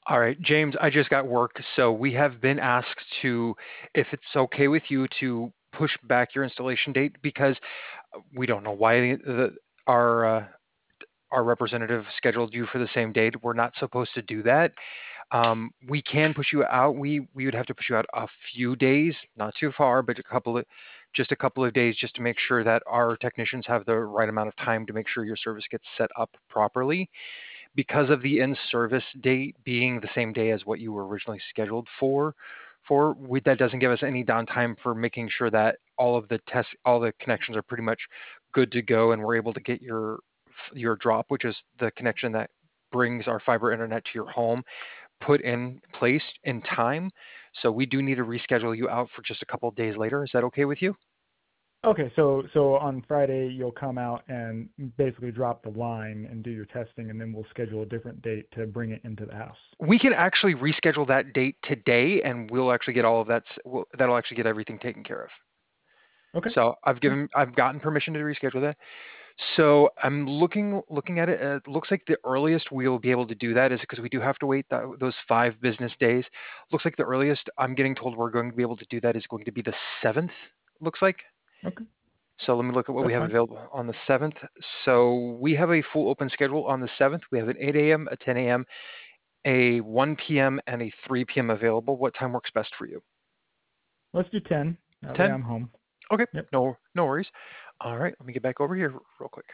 All right, James, I just got work, so we have been asked to, if it's okay with you, to push back your installation date because we don't know why our our representative scheduled you for the same date. We're not supposed to do that. We can push you out. We would have to push you out a few days, not too far, but just a couple of days, just to make sure that our technicians have the right amount of time to make sure your service gets set up properly. Because of the in-service date being the same day as what you were originally scheduled that doesn't give us any downtime for making sure that all the connections are pretty much good to go, and we're able to get your drop, which is the connection that brings our fiber internet to your home, put in place in time. So we do need to reschedule you out for just a couple of days later. Is that okay with you? Okay, so on Friday you'll come out and basically drop the line and do your testing, and then we'll schedule a different date to bring it into the house. We can actually reschedule that date today, and we'll actually get all of that. That'll actually get everything taken care of. Okay. So Yeah. I've gotten permission to reschedule that. So I'm looking at it. It looks like the earliest we'll be able to do that is because we do have to wait those 5 business days. Looks like the earliest I'm getting told we're going to be able to do that is going to be the 7th. Looks like. Okay. So let me look at what we That's have fine. available on the 7th. So we have a full open schedule on the 7th. We have an 8 a.m., a 10 a.m., a 1 p.m., and a 3 p.m. available. What time works best for you? Let's do 10. That way 10? I'm home. Okay, Yep. no worries. All right, let me get back over here real quick.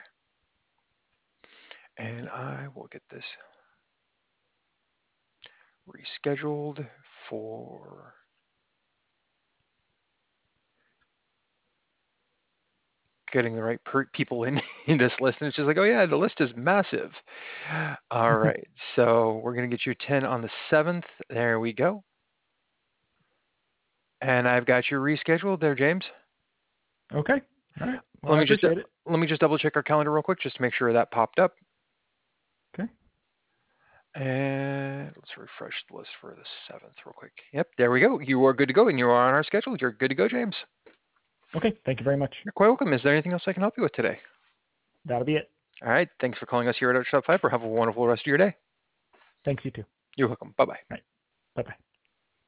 And I will get this rescheduled for getting the right people in this list. And it's just like, oh yeah, the list is massive. All right, so we're gonna get you 10 on the 7th. There we go. And I've got you rescheduled there, James. Okay. All right. Well, Let I me just appreciate it. let me just double check our calendar real quick just to make sure that popped up. Okay. And let's refresh the list for the 7th real quick. Yep, there we go. You are good to go, and you are on our schedule. You're good to go, James. Okay. Thank you very much. You're quite welcome. Is there anything else I can help you with today? That'll be it. All right. Thanks for calling us here at Shop Fiber. Have a wonderful rest of your day. Thanks, you too. You're welcome. Bye bye. All right. Bye bye.